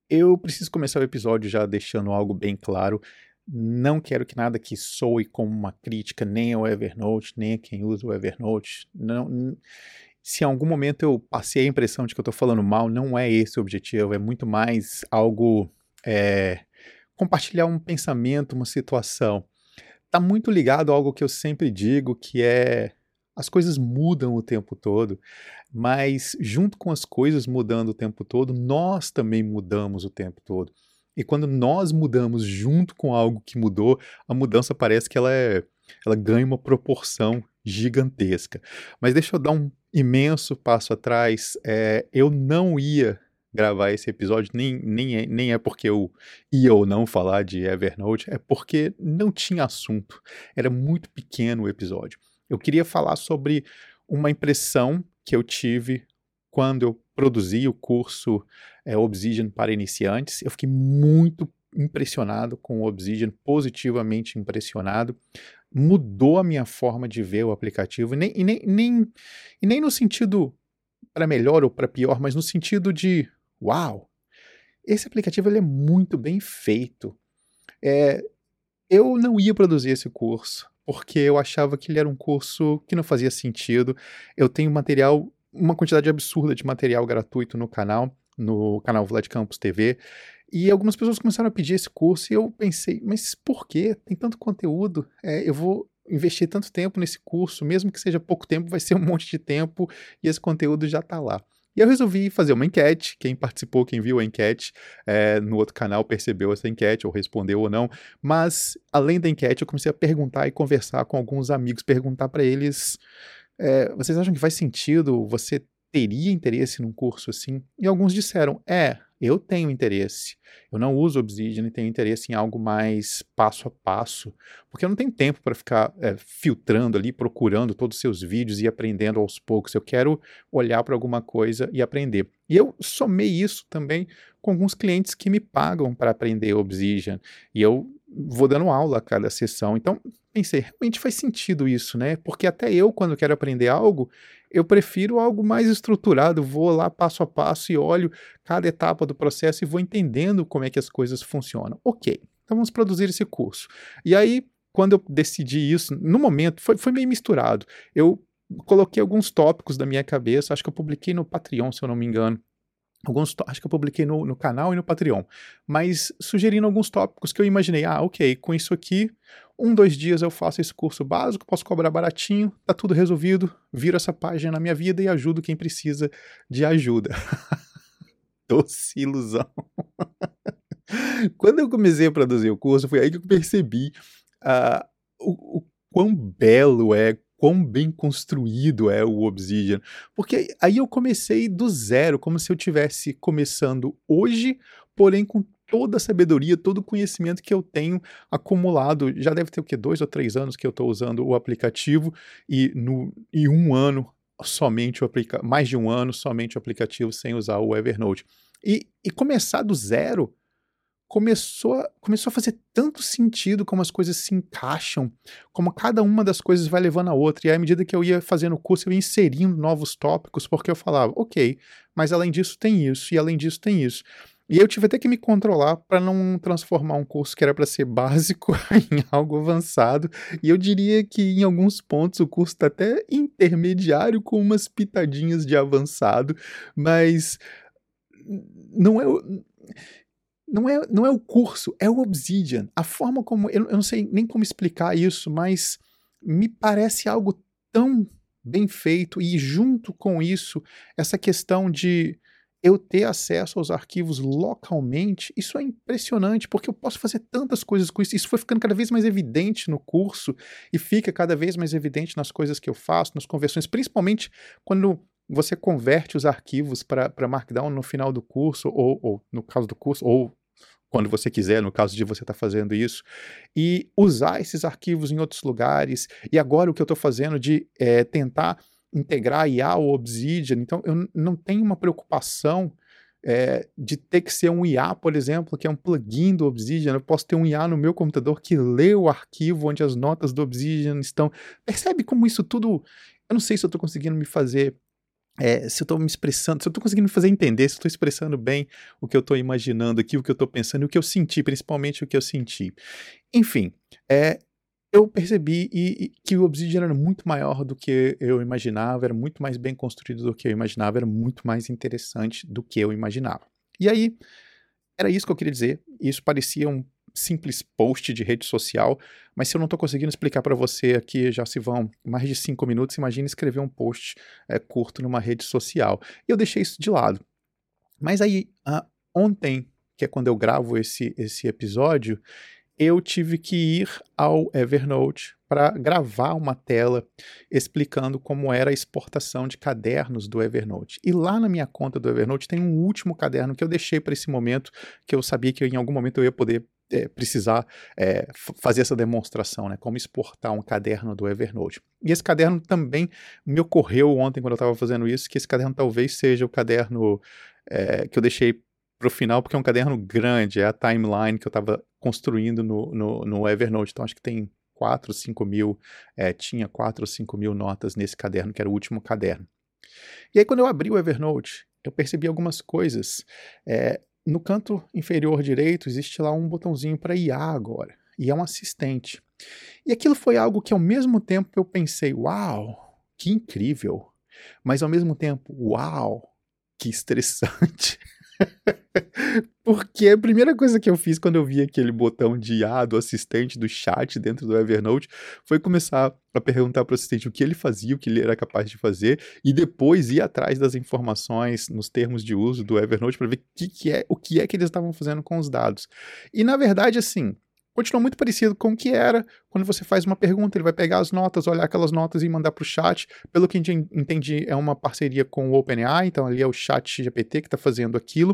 Eu preciso começar o episódio já deixando algo bem claro. Não quero que nada que soe como uma crítica nem ao Evernote, nem a quem usa o Evernote. Se em algum momento eu passei a impressão de que eu estou falando mal, não é esse o objetivo. É muito mais algo, é, compartilhar um pensamento, uma situação. Está muito ligado a algo que eu sempre digo, que é as coisas mudam o tempo todo, mas junto com as coisas mudando o tempo todo, nós também mudamos o tempo todo. E quando nós mudamos junto com algo que mudou, a mudança parece que ela ganha uma proporção gigantesca. Mas deixa eu dar um imenso passo atrás. Eu não ia gravar esse episódio, nem é porque eu ia ou não falar de Evernote, é porque não tinha assunto. Era muito pequeno o episódio. Eu queria falar sobre uma impressão que eu tive quando eu produzi o curso Obsidian para iniciantes. Eu fiquei muito impressionado com o Obsidian, positivamente impressionado. Mudou a minha forma de ver o aplicativo, e nem no sentido para melhor ou para pior, mas no sentido de, uau, esse aplicativo ele é muito bem feito. Eu não ia produzir esse curso, porque eu achava que ele era um curso que não fazia sentido. Eu tenho material, uma quantidade absurda de material gratuito no canal Vlad Campos TV, e algumas pessoas começaram a pedir esse curso, e eu pensei, mas por quê? Tem tanto conteúdo, eu vou investir tanto tempo nesse curso, mesmo que seja pouco tempo, vai ser um monte de tempo, e esse conteúdo já está lá. E eu resolvi fazer uma enquete. Quem participou, quem viu a enquete no outro canal percebeu essa enquete, ou respondeu ou não. Mas, além da enquete, eu comecei a perguntar e conversar com alguns amigos, perguntar para eles, vocês acham que faz sentido? Você teria interesse num curso assim? E alguns disseram, eu tenho interesse. Eu não uso Obsidian e tenho interesse em algo mais passo a passo, porque eu não tenho tempo para ficar filtrando ali, procurando todos os seus vídeos e aprendendo aos poucos. Eu quero olhar para alguma coisa e aprender. E eu somei isso também com alguns clientes que me pagam para aprender Obsidian. E eu vou dando aula a cada sessão. Então, pensei, realmente faz sentido isso, né? Porque até eu, quando quero aprender algo, eu prefiro algo mais estruturado. Vou lá passo a passo e olho cada etapa do processo e vou entendendo como é que as coisas funcionam. Ok, então vamos produzir esse curso. E aí, quando eu decidi isso, no momento, foi meio misturado. Eu coloquei alguns tópicos da minha cabeça, acho que eu publiquei no Patreon, se eu não me engano. Acho que eu publiquei no canal e no Patreon, mas sugerindo alguns tópicos que eu imaginei, ok, com isso aqui, 2 dias eu faço esse curso básico, posso cobrar baratinho, tá tudo resolvido, viro essa página na minha vida e ajudo quem precisa de ajuda. Doce ilusão. Quando eu comecei a produzir o curso, foi aí que eu percebi ah, o quão belo quão bem construído é o Obsidian. Porque aí eu comecei do zero, como se eu estivesse começando hoje, porém com toda a sabedoria, todo o conhecimento que eu tenho acumulado. Já deve ter o quê? 2 ou 3 anos que eu estou usando o aplicativo, e 1 ano somente mais de 1 ano somente o aplicativo sem usar o Evernote. E começar do zero começou a fazer tanto sentido como as coisas se encaixam, como cada uma das coisas vai levando a outra. E aí, à medida que eu ia fazendo o curso, eu ia inserindo novos tópicos, porque eu falava, ok, mas além disso tem isso, e além disso tem isso. E eu tive até que me controlar para não transformar um curso que era para ser básico em algo avançado. E eu diria que em alguns pontos o curso está até intermediário com umas pitadinhas de avançado, mas não é, não é o curso, é o Obsidian. A forma como. Eu não sei nem como explicar isso, mas me parece algo tão bem feito, e junto com isso, essa questão de eu ter acesso aos arquivos localmente, isso é impressionante, porque eu posso fazer tantas coisas com isso. Isso foi ficando cada vez mais evidente no curso, e fica cada vez mais evidente nas coisas que eu faço, nas conversões, principalmente quando você converte os arquivos para Markdown no final do curso, ou no caso do curso, ou quando você quiser, no caso de você estar fazendo isso, e usar esses arquivos em outros lugares. E agora o que eu estou fazendo de tentar integrar IA ao Obsidian, então eu não tenho uma preocupação de ter que ser um IA, por exemplo, que é um plugin do Obsidian. Eu posso ter um IA no meu computador que lê o arquivo onde as notas do Obsidian estão. Percebe como isso tudo... Eu não sei se eu estou conseguindo me fazer se eu estou me expressando, se eu estou conseguindo me fazer entender, se eu estou expressando bem o que eu estou imaginando aqui, o que eu estou pensando e o que eu senti, principalmente o que eu senti. Enfim, eu percebi que o Obsidian era muito maior do que eu imaginava, era muito mais bem construído do que eu imaginava, era muito mais interessante do que eu imaginava. E aí, era isso que eu queria dizer. Isso parecia um simples post de rede social, mas se eu não estou conseguindo explicar para você aqui, já se vão mais de 5 minutos, imagine escrever um post curto numa rede social. E eu deixei isso de lado. Mas aí, ontem, que é quando eu gravo esse episódio, eu tive que ir ao Evernote para gravar uma tela explicando como era a exportação de cadernos do Evernote. E lá na minha conta do Evernote tem um último caderno que eu deixei para esse momento, que eu sabia que em algum momento eu ia poder precisar fazer essa demonstração, né, como exportar um caderno do Evernote. E esse caderno também me ocorreu ontem quando eu estava fazendo isso, que esse caderno talvez seja o caderno que eu deixei para o final, porque é um caderno grande, é a timeline que eu estava construindo no Evernote, então acho que tem 4 ou 5 mil, tinha 4 ou 5 mil notas nesse caderno, que era o último caderno. E aí quando eu abri o Evernote, eu percebi algumas coisas. No canto inferior direito existe lá um botãozinho para IA agora, e é um assistente. E aquilo foi algo que ao mesmo tempo eu pensei, uau, que incrível, mas ao mesmo tempo, uau, que estressante. Porque a primeira coisa que eu fiz quando eu vi aquele botão de IA do assistente do chat dentro do Evernote foi começar a perguntar para o assistente o que ele fazia, o que ele era capaz de fazer, e depois ir atrás das informações nos termos de uso do Evernote para ver o que é que eles estavam fazendo com os dados. E na verdade, assim, continua muito parecido com o que era quando você faz uma pergunta, ele vai pegar as notas, olhar aquelas notas e mandar para o chat. Pelo que a gente entendi, é uma parceria com o OpenAI, então ali é o chat GPT que está fazendo aquilo.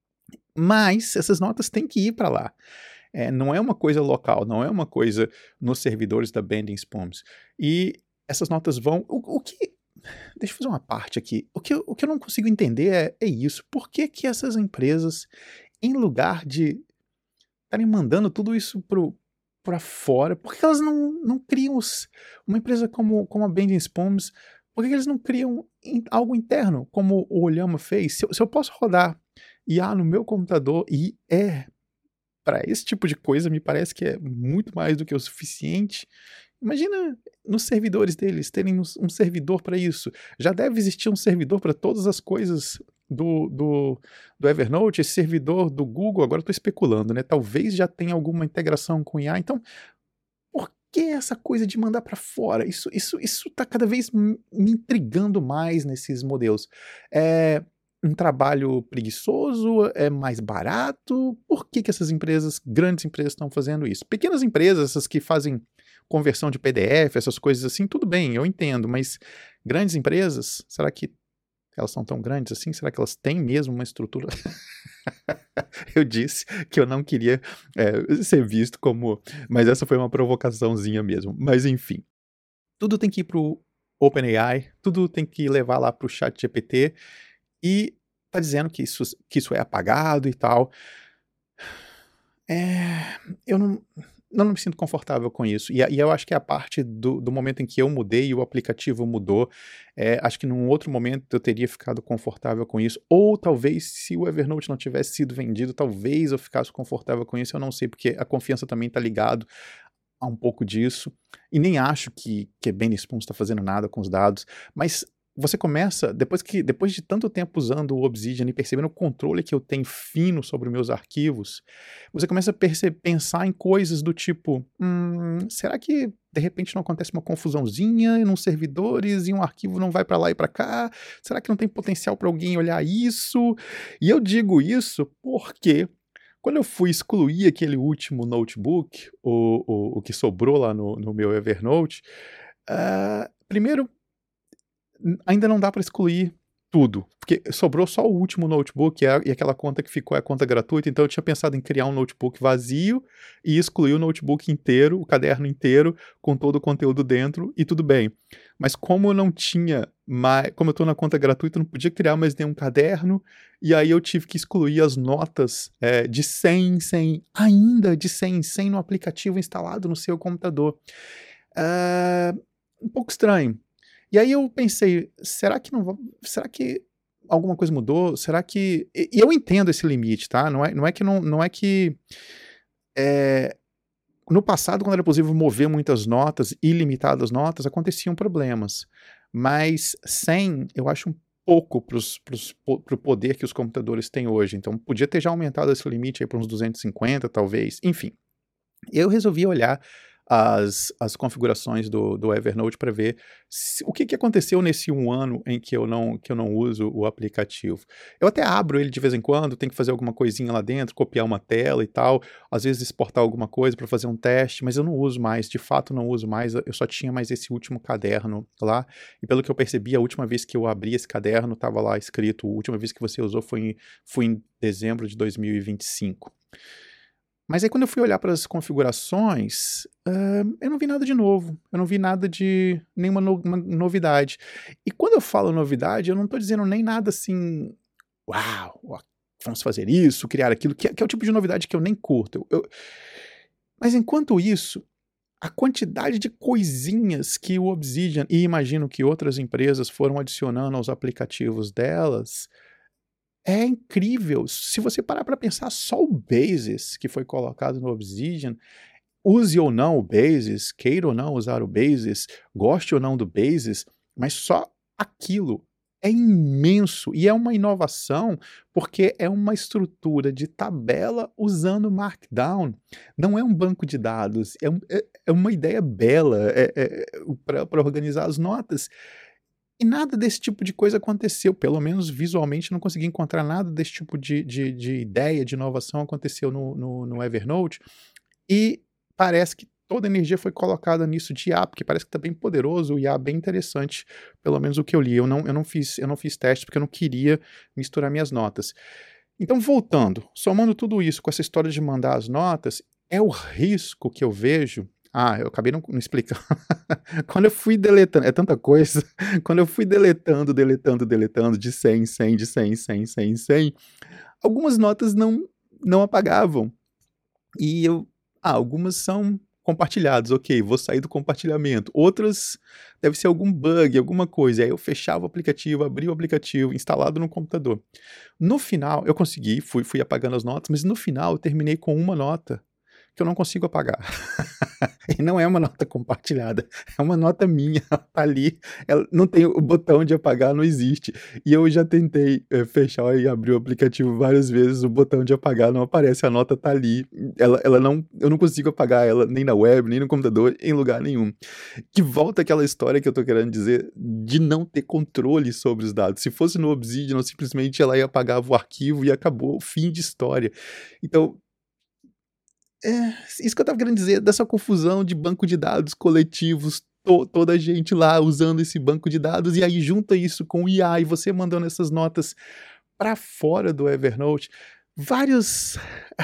Mas essas notas têm que ir para lá. Não é uma coisa local, não é uma coisa nos servidores da Bending Spoons. E essas notas vão... O que... Deixa eu fazer uma parte aqui. O que eu não consigo entender é isso. Por que que essas empresas, em lugar de estarem mandando tudo isso para fora, por que elas não criam uma empresa como a Bending Spoons? Por que eles não criam algo interno, como o Olhama fez? Se eu posso rodar IA no meu computador, e para esse tipo de coisa, me parece que é muito mais do que o suficiente. Imagina nos servidores deles terem um servidor para isso. Já deve existir um servidor para todas as coisas do Evernote, esse servidor do Google, agora estou especulando, né? Talvez já tenha alguma integração com IA. Então, por que essa coisa de mandar para fora? Isso está cada vez me intrigando mais nesses modelos. É um trabalho preguiçoso? É mais barato? Por que essas empresas, grandes empresas, estão fazendo isso? Pequenas empresas, essas que fazem conversão de PDF, essas coisas assim, tudo bem, eu entendo, mas grandes empresas, será que elas são tão grandes assim? Será que elas têm mesmo uma estrutura? Eu disse que eu não queria ser visto como... Mas essa foi uma provocaçãozinha mesmo. Mas enfim, tudo tem que ir pro OpenAI, tudo tem que levar lá pro ChatGPT, e tá dizendo que isso é apagado e tal. Eu não me sinto confortável com isso. E eu acho que é a parte do momento em que eu mudei e o aplicativo mudou. Acho que num outro momento eu teria ficado confortável com isso. Ou talvez, se o Evernote não tivesse sido vendido, talvez eu ficasse confortável com isso. Eu não sei, porque a confiança também está ligado a um pouco disso. E nem acho que a Bending Spoons está fazendo nada com os dados. Mas você começa, depois de tanto tempo usando o Obsidian e percebendo o controle que eu tenho fino sobre os meus arquivos, você começa a pensar em coisas do tipo, será que de repente não acontece uma confusãozinha nos servidores e um arquivo não vai para lá e para cá? Será que não tem potencial para alguém olhar isso? E eu digo isso porque quando eu fui excluir aquele último notebook, o que sobrou lá no meu Evernote, primeiro, ainda não dá para excluir tudo, porque sobrou só o último notebook e aquela conta que ficou é a conta gratuita, então eu tinha pensado em criar um notebook vazio e excluir o notebook inteiro, o caderno inteiro, com todo o conteúdo dentro, e tudo bem. Mas como eu não tinha mais, como eu estou na conta gratuita, eu não podia criar mais nenhum caderno, e aí eu tive que excluir as notas de 100 em 100 no aplicativo instalado no seu computador. Um pouco estranho. E aí eu pensei, será que alguma coisa mudou? Será que... E eu entendo esse limite, tá? Não é que no passado, quando era possível mover muitas notas, ilimitadas notas, aconteciam problemas. Mas 100, eu acho um pouco para o poder que os computadores têm hoje. Então, podia ter já aumentado esse limite aí para uns 250, talvez. Enfim, eu resolvi olhar as configurações do Evernote para ver o que aconteceu nesse um ano em que eu não uso o aplicativo. Eu até abro ele de vez em quando, tenho que fazer alguma coisinha lá dentro, copiar uma tela e tal, às vezes exportar alguma coisa para fazer um teste, mas eu não uso mais, de fato não uso mais, eu só tinha mais esse último caderno lá, e pelo que eu percebi, a última vez que eu abri esse caderno, estava lá escrito, a última vez que você usou foi em dezembro de 2025. Mas aí quando eu fui olhar para as configurações, eu não vi nada de novo, eu não vi nada de nenhuma uma novidade. E quando eu falo novidade, eu não estou dizendo nem nada assim, uau, ó, vamos fazer isso, criar aquilo, que é o tipo de novidade que eu nem curto. Mas enquanto isso, a quantidade de coisinhas que o Obsidian, e imagino que outras empresas foram adicionando aos aplicativos delas, é incrível. Se você parar para pensar, só o Basis que foi colocado no Obsidian, use ou não o Basis, queira ou não usar o Basis, goste ou não do Basis, mas só aquilo é imenso e é uma inovação porque é uma estrutura de tabela usando Markdown. Não é um banco de dados, é uma ideia bela para organizar as notas. E nada desse tipo de coisa aconteceu, pelo menos visualmente não consegui encontrar nada desse tipo de ideia, de inovação aconteceu no Evernote, e parece que toda a energia foi colocada nisso de IA, porque parece que está bem poderoso, o IA bem interessante, pelo menos o que eu li. Eu não fiz teste porque eu não queria misturar minhas notas. Então, voltando, somando tudo isso com essa história de mandar as notas, é o risco que eu vejo. Eu acabei não explicando. Quando eu fui deletando, é tanta coisa. Quando eu fui deletando de 100 em 100, de 100 em 100, 100 em 100, algumas notas não apagavam. E algumas são compartilhadas, ok, vou sair do compartilhamento. Outras, deve ser algum bug, alguma coisa. Aí eu fechava o aplicativo, abria o aplicativo, instalado no computador. No final, eu consegui, fui apagando as notas, mas no final eu terminei com uma nota que eu não consigo apagar. E não é uma nota compartilhada, é uma nota minha, ela tá ali, ela não tem o botão de apagar, não existe. E eu já tentei fechar e abrir o aplicativo várias vezes, o botão de apagar não aparece, a nota tá ali, eu não consigo apagar ela nem na web, nem no computador, em lugar nenhum. Que volta aquela história que eu tô querendo dizer de não ter controle sobre os dados. Se fosse no Obsidian, simplesmente ela ia apagar o arquivo e acabou, fim de história. Então, isso que eu estava querendo dizer, dessa confusão de banco de dados coletivos, toda a gente lá usando esse banco de dados, e aí junta isso com o IA, e você mandando essas notas para fora do Evernote, vários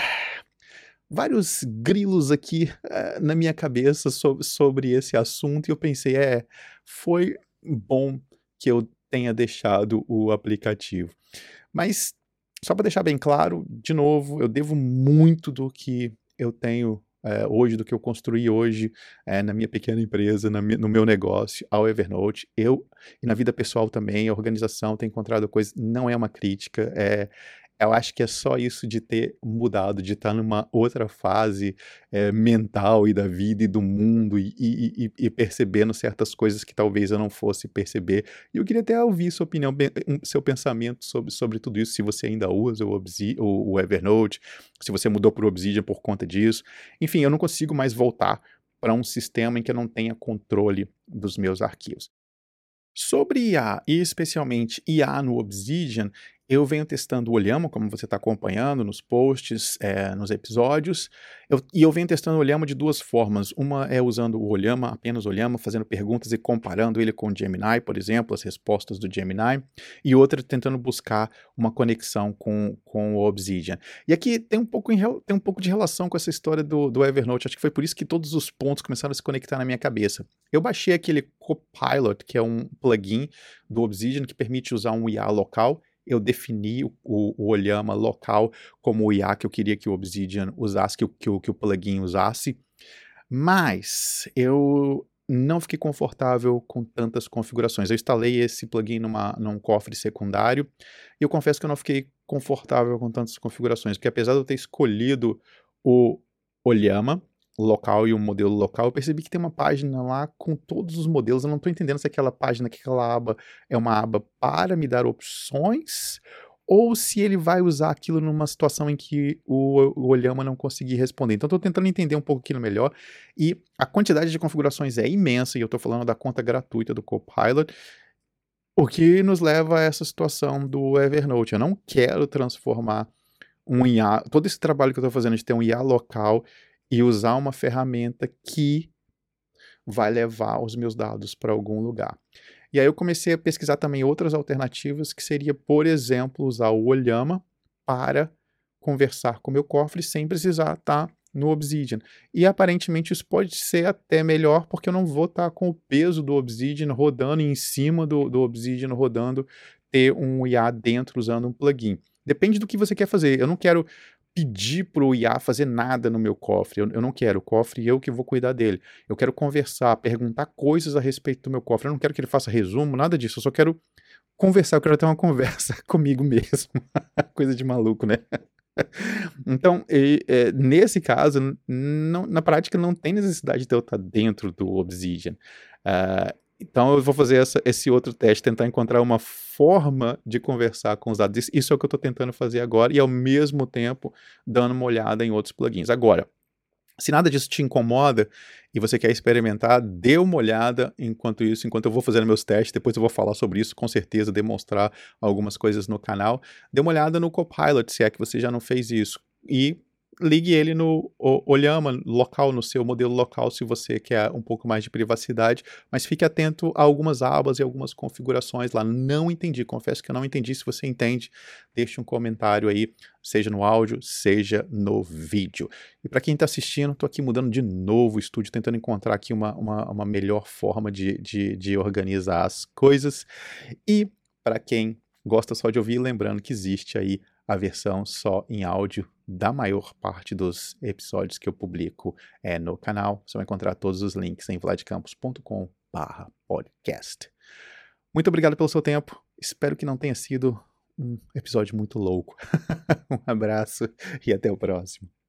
grilos aqui na minha cabeça sobre esse assunto, e eu pensei, foi bom que eu tenha deixado o aplicativo. Mas, só para deixar bem claro, de novo, eu devo muito do que eu tenho hoje, do que eu construí hoje na minha pequena empresa, no meu negócio, ao Evernote. E na vida pessoal também, a organização tem encontrado coisas, não é uma crítica, eu acho que é só isso de ter mudado, de estar numa outra fase mental e da vida e do mundo e percebendo certas coisas que talvez eu não fosse perceber. E eu queria até ouvir sua opinião, seu pensamento sobre tudo isso, se você ainda usa o Evernote, se você mudou para o Obsidian por conta disso. Enfim, eu não consigo mais voltar para um sistema em que eu não tenha controle dos meus arquivos. Sobre IA, e especialmente IA no Obsidian, eu venho testando o Olhama, como você está acompanhando nos posts, nos episódios, e eu venho testando o Olhama de duas formas. Uma é usando o Olhama, apenas o Olhama, fazendo perguntas e comparando ele com o Gemini, por exemplo, as respostas do Gemini, e outra tentando buscar uma conexão com o Obsidian. E aqui tem um pouco de relação com essa história do Evernote, acho que foi por isso que todos os pontos começaram a se conectar na minha cabeça. Eu baixei aquele Copilot, que é um plugin do Obsidian que permite usar um IA local. Eu defini o Olhama local como o IA que eu queria que o Obsidian usasse, que o plugin usasse, mas eu não fiquei confortável com tantas configurações. Eu instalei esse plugin num cofre secundário e eu confesso que eu não fiquei confortável com tantas configurações, porque apesar de eu ter escolhido o Olhama local e o modelo local, eu percebi que tem uma página lá com todos os modelos. Eu não estou entendendo se aquela página, que aquela aba é uma aba para me dar opções ou se ele vai usar aquilo numa situação em que o Olhama não conseguir responder. Então, estou tentando entender um pouco aquilo melhor, e a quantidade de configurações é imensa, e eu estou falando da conta gratuita do Copilot, o que nos leva a essa situação do Evernote. Eu não quero transformar um IA, todo esse trabalho que eu estou fazendo de ter um IA local e usar uma ferramenta que vai levar os meus dados para algum lugar. E aí eu comecei a pesquisar também outras alternativas, que seria, por exemplo, usar o Olhama para conversar com o meu cofre sem precisar estar no Obsidian. E aparentemente isso pode ser até melhor, porque eu não vou estar com o peso do Obsidian rodando em cima do Obsidian rodando, ter um IA dentro usando um plugin. Depende do que você quer fazer. Eu não quero pedir para o IA fazer nada no meu cofre. Eu não quero. O cofre eu que vou cuidar dele. Eu quero conversar, perguntar coisas a respeito do meu cofre. Eu não quero que ele faça resumo, nada disso. Eu só quero conversar. Eu quero ter uma conversa comigo mesmo. Coisa de maluco, né? Então, nesse caso, na prática, não tem necessidade de eu estar dentro do Obsidian. Então, eu vou fazer esse outro teste, tentar encontrar uma forma de conversar com os dados. Isso é o que eu estou tentando fazer agora, e ao mesmo tempo dando uma olhada em outros plugins. Agora, se nada disso te incomoda e você quer experimentar, dê uma olhada enquanto eu vou fazendo meus testes. Depois eu vou falar sobre isso, com certeza, demonstrar algumas coisas no canal. Dê uma olhada no Copilot, se é que você já não fez isso. E ligue ele no Olhama local, no seu modelo local, se você quer um pouco mais de privacidade, mas fique atento a algumas abas e algumas configurações lá. Não entendi, confesso que eu não entendi. Se você entende, deixe um comentário aí, seja no áudio, seja no vídeo. E para quem está assistindo, estou aqui mudando de novo o estúdio, tentando encontrar aqui uma melhor forma de organizar as coisas. E para quem gosta só de ouvir, lembrando que existe aí a versão só em áudio da maior parte dos episódios que eu publico no canal. Você vai encontrar todos os links em vladcampos.com/podcast. Muito obrigado pelo seu tempo. Espero que não tenha sido um episódio muito louco. Um abraço e até o próximo.